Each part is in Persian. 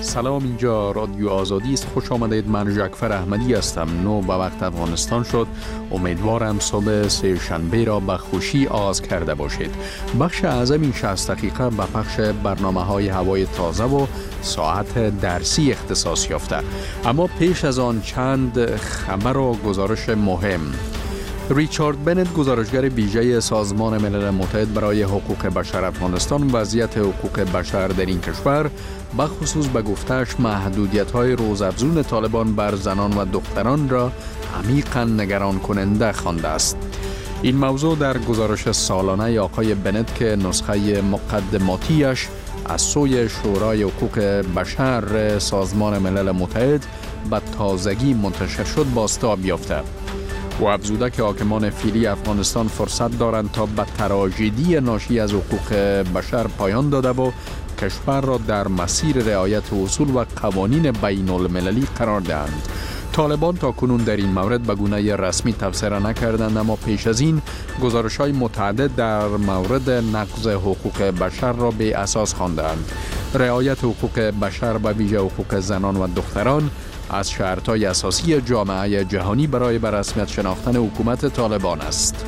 سلام، اینجا رادیو آزادی است. خوش آمدید. من جعفر احمدی هستم. 9 به وقت افغانستان شد. امیدوارم صبح سه شنبه را به خوشی آغاز کرده باشید. بخش اعظم این 60 دقیقه به پخش برنامه‌های هوای تازه و ساعت درسی اختصاص یافته. اما پیش از آن چند خبر و گزارش مهم. ریچارد بنت، گزارشگر ویژه سازمان ملل متحد برای حقوق بشر افغانستان، وضعیت حقوق بشر در این کشور به خصوص به گفته‌اش محدودیت‌های روزافزون طالبان بر زنان و دختران را عمیقاً نگران کننده خوانده است. این موضوع در گزارش سالانه آقای بنت که نسخه مقدماتیش از سوی شورای حقوق بشر سازمان ملل متحد به تازگی منتشر شد بازتاب یافته. و افزوده که حاکمان فعلی افغانستان فرصت دارند تا به تراژدی ناشی از حقوق بشر پایان داده و کشور را در مسیر رعایت اصول و قوانین بین المللی قرار دهند. طالبان تا کنون در این مورد به گونه رسمی تبصره نکردند، اما پیش از این گزارش‌های متعدد در مورد نقض حقوق بشر را به اساس خواندند. رعایت حقوق بشر و ویژه حقوق زنان و دختران از شرط‌های اساسی جامعه جهانی برای به رسمیت شناختن حکومت طالبان است.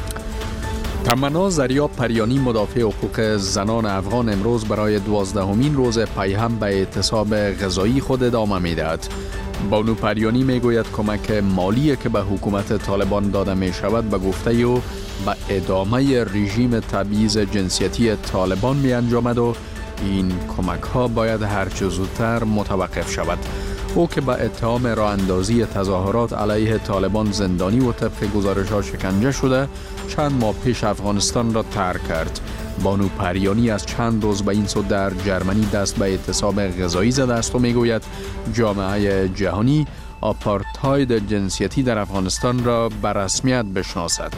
تمنا زریاب پریانی، مدافع حقوق زنان افغان، امروز برای 12مین روز پیهم به اعتصاب غذایی خود ادامه می‌دهد. بانو پریانی میگوید کمک مالی که به حکومت طالبان داده می شود به گفته او به ادامه رژیم تبعیض جنسیتی طالبان می انجامد و این کمک ها باید هرچه زودتر متوقف شود. او که به اتهام راه اندازی تظاهرات علیه طالبان زندانی و طبق گزارش ها شکنجه شده چند ماه پیش افغانستان را ترک کرد. بانو پریانی از چند روز به این سو در جرمنی دست به اعتصاب غذایی زده است و میگوید جامعه جهانی آپارتاید جنسیتی در افغانستان را به رسمیت بشناسد.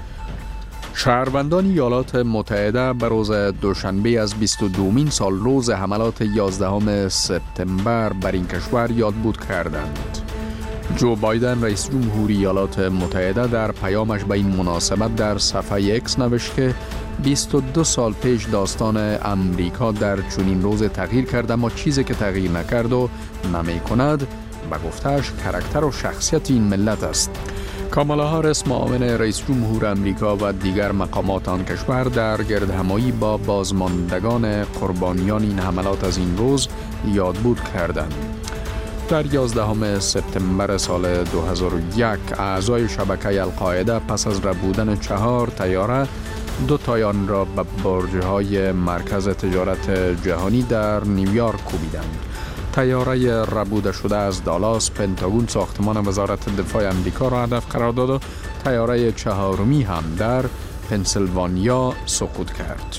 شهروندان ایالات متحده به روز دوشنبه از 22مین سال روز حملات 11 سپتامبر بر این کشور یادبود کردند. جو بایدن رئیس جمهور ایالات متحده در پیامش به این مناسبت در صفحه اکس نوشت که 22 سال پیش داستان امریکا در چنین روز تغییر کرد، اما چیزی که تغییر نکرد و نمی کند به گفته‌اش کاراکتر و شخصیت این ملت است. کامالا هاریس، معاون رئیس جمهور امریکا و دیگر مقامات آن کشور در گردهمایی با بازماندگان قربانیان این حملات از این روز یادبود کردند. در 11 سپتامبر سال 2001 اعضای شبکه القاعده پس از ربودن 4 طیاره 2 تای آن را به برج‌های مرکز تجارت جهانی در نیویورک کوبیدند. طیاره ربوده شده از دالاس پنتاگون ساختمان وزارت دفاع امریکا را هدف قرار داد و طیاره 4می هم در پنسیلوانیا سقوط کرد.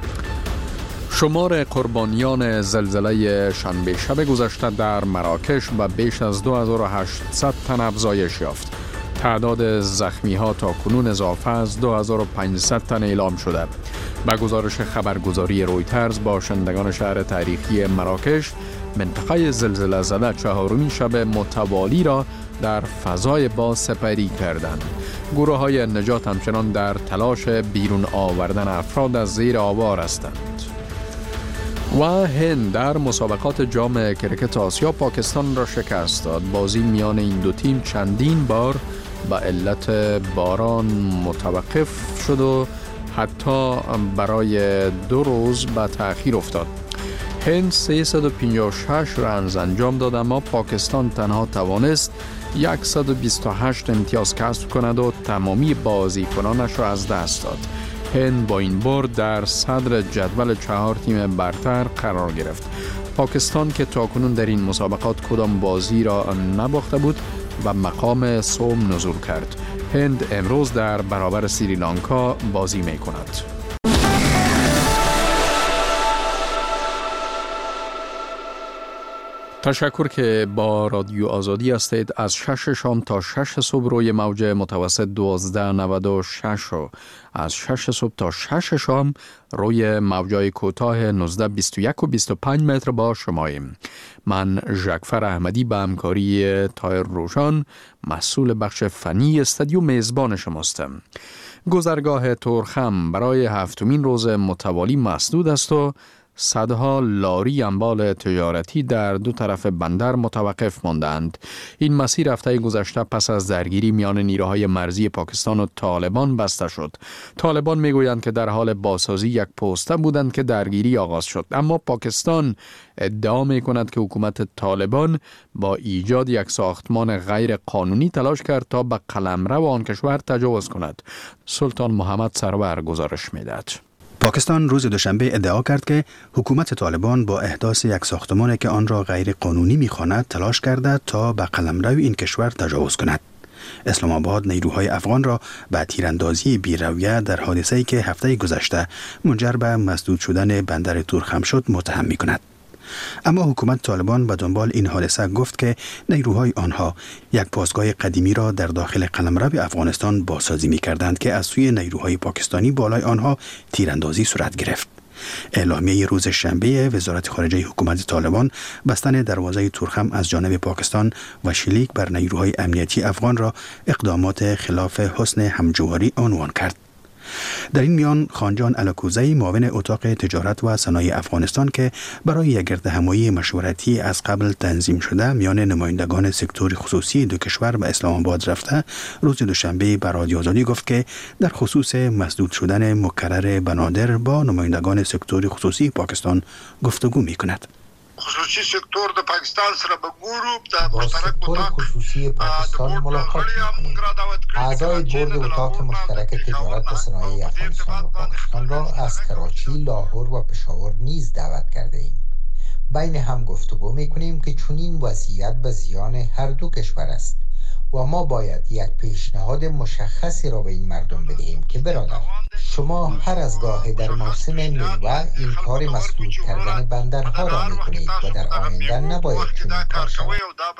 شمار قربانیان زلزله شنبه شب گذشته در مراکش به بیش از 2800 تن افزایش یافت. تعداد زخمی ها تا کنون اضافه از 2500 تن اعلام شده. به گزارش خبرگزاری رویترز، باشندگان شهر تاریخی مراکش منطقه زلزله زده 4مین شب متوالی را در فضای باز سپری کردند. گروه های نجات همچنان در تلاش بیرون آوردن افراد از زیر آوار هستند. و هند در مسابقات جام کرکت آسیا پاکستان را شکست داد. بازی میان این دو تیم چندین بار به علت باران متوقف شد و حتی برای 2 روز به تأخیر افتاد. هند 356 رنز انجام داد، اما پاکستان تنها توانست 128 امتیاز کسب کند و تمامی بازیکنانش را از دست داد. هند با این برد در صدر جدول 4 تیم برتر قرار گرفت. پاکستان که تاکنون در این مسابقات کدام بازی را نباخته بود و مقام سوم نزول کرد. هند امروز در برابر سریلانکا بازی می کند. تشکر که با رادیو آزادی هستید. از 6 شام تا 6 صبح روی موج متوسط 1296 و از 6 صبح تا 6 شام روی موجای کوتاه 1921 و 25 متر با شماییم. من جعفر احمدی به همکاری طاهر روشان مسئول بخش فنی استودیو میزبان شماستم. گذرگاه تورخم برای 7مین روز متوالی مسدود است و صدها لاری انبال تجارتی در دو طرف بندر متوقف ماندند. این مسیر هفته گذشته پس از درگیری میان نیروهای مرزی پاکستان و طالبان بسته شد. طالبان میگویند که در حال بازسازی یک پوسته بودند که درگیری آغاز شد، اما پاکستان ادعا میکند که حکومت طالبان با ایجاد یک ساختمان غیر قانونی تلاش کرد تا به قلمرو آن کشور تجاوز کند. سلطان محمد سرور گزارش میدهد. پاکستان روز دوشنبه ادعا کرد که حکومت طالبان با احداث یک ساختمان که آن را غیر قانونی می‌خواند تلاش کرده تا به قلمرو این کشور تجاوز کند. اسلام آباد نیروهای افغان را به تیراندازی بی‌رویه در حادثه‌ای که هفته گذشته منجر به مسدود شدن بندر تورخم شد متهم می‌کند. اما حکومت طالبان به دنبال این حادثه گفت که نیروهای آنها یک پاسگاه قدیمی را در داخل قلمرو افغانستان بازسازی می‌کردند که از سوی نیروهای پاکستانی بالای آنها تیراندازی صورت گرفت. اعلامیه روز شنبه وزارت خارجه حکومت طالبان بستن دروازه تورخم از جانب پاکستان و شلیک بر نیروهای امنیتی افغان را اقدامات خلاف حسن همجواری عنوان کرد. در این میان خانجان الکوزی معاون اتاق تجارت و صنایع افغانستان که برای یک گردهمایی مشورتی از قبل تنظیم شده میان نمایندگان سکتور خصوصی دو کشور به اسلام آباد رفته، روز دوشنبه به رادیو آزادی گفت که در خصوص مسدود شدن مکرر بنادر با نمایندگان سکتور خصوصی پاکستان گفتگو می‌کند. خصوصی سکتور د پاکستان سره به ګورو د مشترک اتاق خصوصی پاکستان ملاقات می‌کنیم. اعضای بورد اتاق مشترک تجارت و صنایع افغانستان و پاکستان را از کراچی، لاهور و پشاور نیز دعوت کرده ایم. بین هم گفتگو می‌کنیم که چنین وضعیت به زیان هر دو کشور است و ما باید یک پیشنهاد مشخصی را به این مردم بدهیم که برادر، شما هر از گاه در موسم میوه این کار مسدود کردن بندرها را میکنید و در آینده نباید چنین کار شود.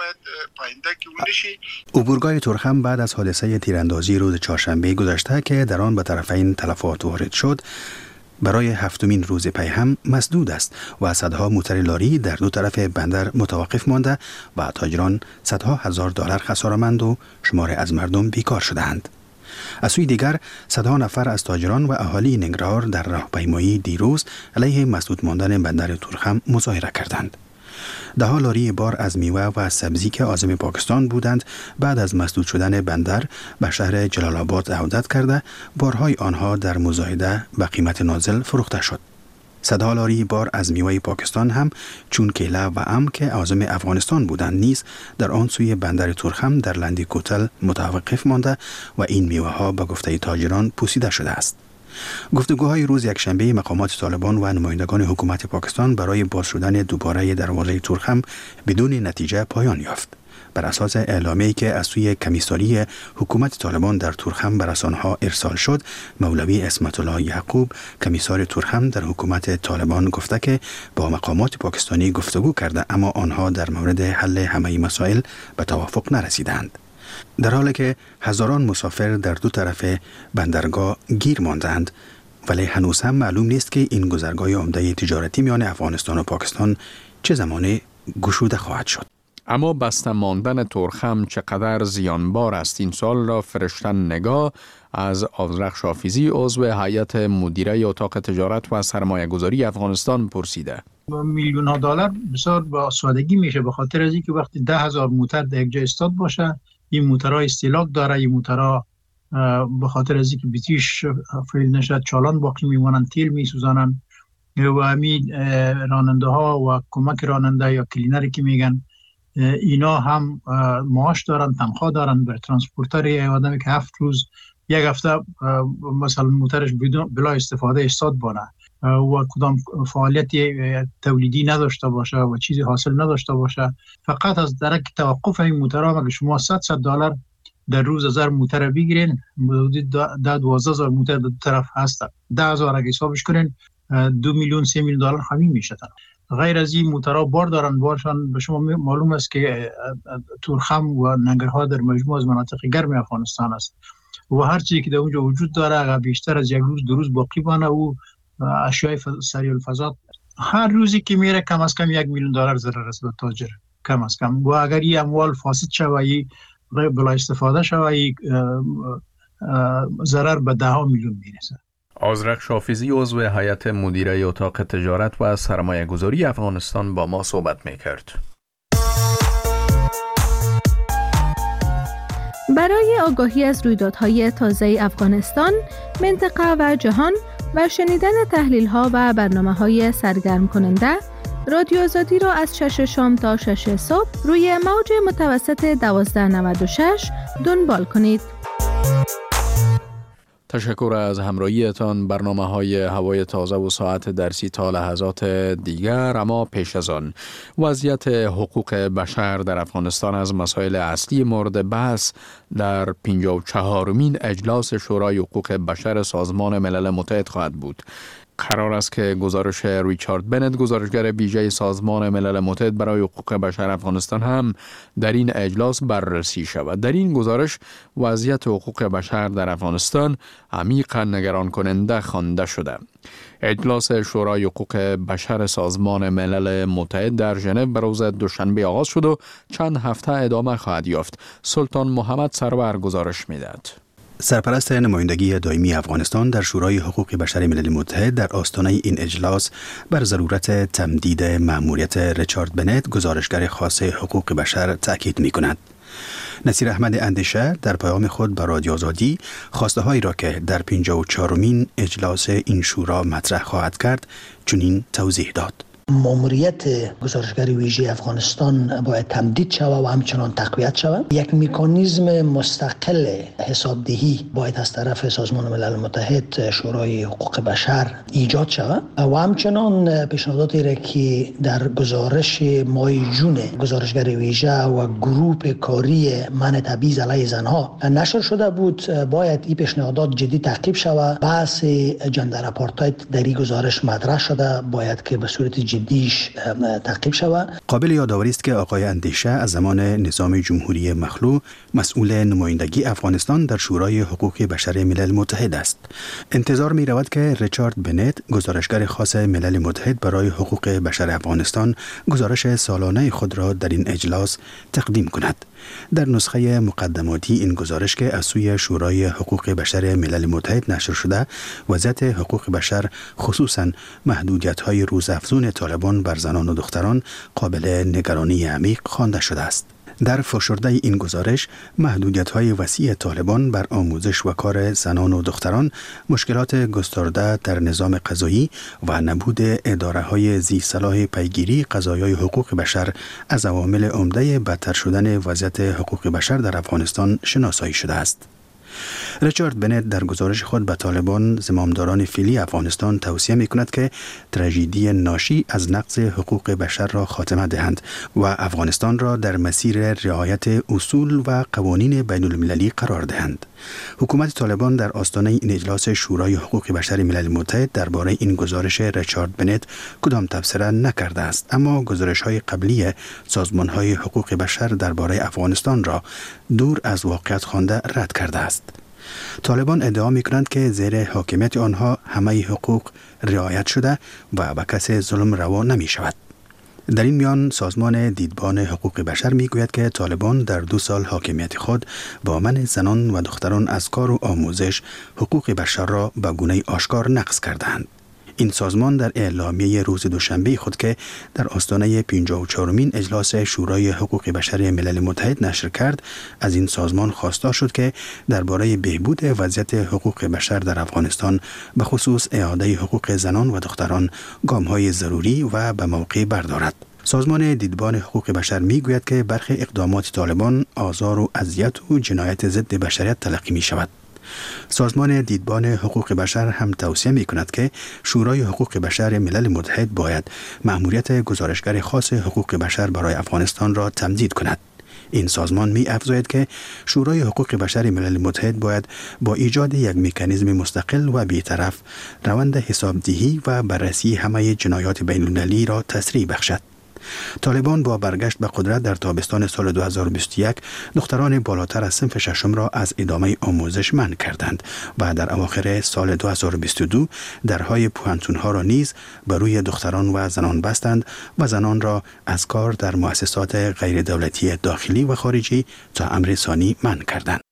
عبورگاه تورخم بعد از حادثه تیراندازی روز چهارشنبه گذشته که در آن به طرفین تلفات وارد شد، برای هفتمین روز پی هم مسدود است و صدها موتر لاری در دو طرف بندر متوقف مانده و تاجران صدها هزار دلار خساره‌مند و شمار از مردم بیکار شدند. از سوی دیگر صدها نفر از تاجران و اهالی ننگرهار در راهپیمایی دیروز علیه مسدود ماندن بندر تورخم مظاهره کردند. ده‌ها لاری بار از میوه و سبزی که عازم پاکستان بودند بعد از مسدود شدن بندر به شهر جلال آباد عودت کرده، بارهای آنها در مزایده به قیمت نازل فروخته شد. صدها لاری بار از میوه پاکستان هم چون کیله و ام که عازم افغانستان بودند نیز در آن سوی بندر تورخم در لندی کوتل متوقف مانده و این میوه ها به گفته تاجران پوسیده شده است. گفتگوهای روز یکشنبه مقامات طالبان و نمایندگان حکومت پاکستان برای باز شدن دوباره دروازه تورخم بدون نتیجه پایان یافت. بر اساس اعلامیه‌ای که از سوی کمیساری حکومت طالبان در تورخم به رسانه‌ها ارسال شد، مولوی اسمت الله یعقوب کمیسار تورخم در حکومت طالبان گفته که با مقامات پاکستانی گفتگو کرده اما آنها در مورد حل همه مسائل به توافق نرسیدند. در حالی که هزاران مسافر در دو طرف بندرگاه گیر ماندند، ولی هنوز هم معلوم نیست که این گذرگاه عمده تجارتی میان افغانستان و پاکستان چه زمانی گشوده خواهد شد. اما بسته ماندن تورخم چقدر زیانبار است؟ این سوال را فرشتن نگاه از آذرخش حافظی عضو هیئت مدیره اتاق تجارت و سرمایه گذاری افغانستان پرسیده. میلیون ها دلار بسیار با سادگی میشه، به خاطر از اینکه وقتی 10,000 موتر در یک جای استاد باشه، این موترها استهلاک داره، این موترها به خاطر از اینکه بیتیش فیل نشد چالان باقی میمونن، تیل میسوزانن و همین راننده ها و کمک راننده یا کلینری که میگن اینا هم معاش دارن، تنخواه دارن. بر ترانسپورتر یه آدمی که 7 روز یک هفته مثلا موترش بلا استفاده استاد بانه و کدام فعالیت تولیدی نداشته باشه و چیزی حاصل نداشته باشه، فقط از درک توقف این موترها اگه شما $100 در روز 1000 موتر بگیرین، حدود 12,000 موتر در دو طرف هست. 10,000 اگه حسابش کنین 2 میلیون 3 میلیون دلار همین میشه. غیر از این موترها بار دارن، بارشان به شما معلوم است که تورخم و ننگرهار در مجموع از مناطق گرم افغانستان است و هر چیزی که در اونجا وجود داره اگر بیشتر از یک روز دو روز باقی بانه و اشیاء سریع الفضا هر روزی که میره کم از کم 1 میلیون دلار ضرر است به تاجر کم از کم. و اگر این اموال فاسد شوه بلا استفاده شوه ضرر به 10 میلیون میرسه. آذرخ شافیزی عضو هیئت مدیره اتاق تجارت و سرمایه گذاری افغانستان با ما صحبت می‌کرد. برای آگاهی از رویدادهای تازه افغانستان، منطقه و جهان و شنیدن تحلیل‌ها و برنامه‌های سرگرم کننده، رادیو آزادی را از 6 شام تا 6 صبح روی موج متوسط 1296 دنبال کنید. تشکر از همراهیتان. برنامه‌های هوای تازه و ساعت درسی تا لحظات دیگر، اما پیش از آن وضعیت حقوق بشر در افغانستان از مسائل اصلی مورد بحث در 54مین اجلاس شورای حقوق بشر سازمان ملل متحد خواهد بود. قرار است که گزارش ریچارد بنت، گزارشگر ویژه سازمان ملل متحد برای حقوق بشر افغانستان، هم در این اجلاس بررسی شود. در این گزارش وضعیت حقوق بشر در افغانستان عمیقاً نگران کننده خوانده شده. اجلاس شورای حقوق بشر سازمان ملل متحد در ژنو به روز دوشنبه آغاز شد و چند هفته ادامه خواهد یافت. سلطان محمد سرور گزارش می‌دهد. سرپرست نمایندگی دائمی افغانستان در شورای حقوق بشر ملل متحد در آستانه این اجلاس بر ضرورت تمدید مأموریت ریچارد بنت، گزارشگر خاص حقوق بشر، تأکید می‌کند. نصیر احمد اندیشه در پیام خود به رادیو آزادی خواسته‌هایی را که در 54مین اجلاس این شورا مطرح خواهد کرد چنین توضیح داد. ماموریت گزارشگر ویژه افغانستان باید تمدید شود و همچنان تقویت شود. یک مکانیزم مستقل حسابدهی باید از طرف سازمان ملل متحد شورای حقوق بشر ایجاد شود و همچنان پیشنهاداتی را که در گزارش ماه جون گزارشگر ویژه و گروه کاری منع تبعیض علیه زنها نشر شده بود باید این پیشنهادات جدی تعقیب شود. بحث جندر آپارتاید در این گزارش مطرح شده باید که به صورت جدیش تعقیب شود. قابل یادآوری است که آقای اندیشه از زمان نظام جمهوری مخلوع مسئول نمایندگی افغانستان در شورای حقوق بشر ملل متحد است. انتظار می رود که ریچارد بنت، گزارشگر خاص ملل متحد برای حقوق بشر افغانستان، گزارش سالانه خود را در این اجلاس تقدیم کند. در نسخه مقدماتی این گزارش که از سوی شورای حقوق بشر ملل متحد نشر شده، وضعیت حقوق بشر خصوصاً محدودیت‌های روزافزون طالبان بر زنان و دختران قابل نگرانی عمیق خوانده شده است. در فشرده این گزارش، محدودیت‌های وسیع طالبان بر آموزش و کار زنان و دختران، مشکلات گسترده در نظام قضایی و نبود اداره‌های ذی صلاح پیگیری قضایای حقوق بشر از عوامل عمده بدتر شدن وضعیت حقوق بشر در افغانستان شناسایی شده است. ریچارد بنت در گزارش خود به طالبان زمامداران فعلی افغانستان توصیه می‌کند که تراژدی ناشی از نقض حقوق بشر را خاتمه دهند و افغانستان را در مسیر رعایت اصول و قوانین بین المللی قرار دهند. حکومت طالبان در آستانه این اجلاس شورای حقوق بشر ملل متحد درباره این گزارش ریچارد بنت کدام تبصره نکرده است، اما گزارش‌های قبلی سازمان‌های حقوق بشر درباره افغانستان را دور از واقعیت خوانده رد کرده است. طالبان ادعا می‌کنند که زیر حاکمیت آنها همه حقوق رعایت شده و به کسی ظلم روا نمی‌شود. در این میان سازمان دیدبان حقوق بشر میگوید که طالبان در 2 سال حاکمیت خود با منع زنان و دختران از کار و آموزش حقوق بشر را به گونه آشکار نقض کردند. این سازمان در اعلامیه روز دوشنبه خود که در آستانه 54مین اجلاس شورای حقوق بشر ملل متحد نشر کرد، از این سازمان خواستار شد که درباره بهبود وضعیت حقوق بشر در افغانستان به خصوص اعاده حقوق زنان و دختران گام‌های ضروری و به موقع بردارد. سازمان دیدبان حقوق بشر میگوید که برخی اقدامات طالبان آزار و اذیت و جنایت ضد بشریت تلقی می شود. سازمان دیدبان حقوق بشر هم توصیه می کند که شورای حقوق بشر ملل متحد باید مأموریت گزارشگر خاص حقوق بشر برای افغانستان را تمدید کند. این سازمان می افزاید که شورای حقوق بشر ملل متحد باید با ایجاد یک مکانیزم مستقل و بی‌طرف روند حسابدهی و بررسی همه جنایات بین المللی را تسریع بخشد. طالبان با برگشت به قدرت در تابستان سال 2021 دختران بالاتر از صنف ششم را از ادامه آموزش منع کردند و در اواخر سال 2022 درهای پوهنتون‌ها را نیز بر روی دختران و زنان بستند و زنان را از کار در مؤسسات غیر دولتی داخلی و خارجی تا امر ثانی منع کردند.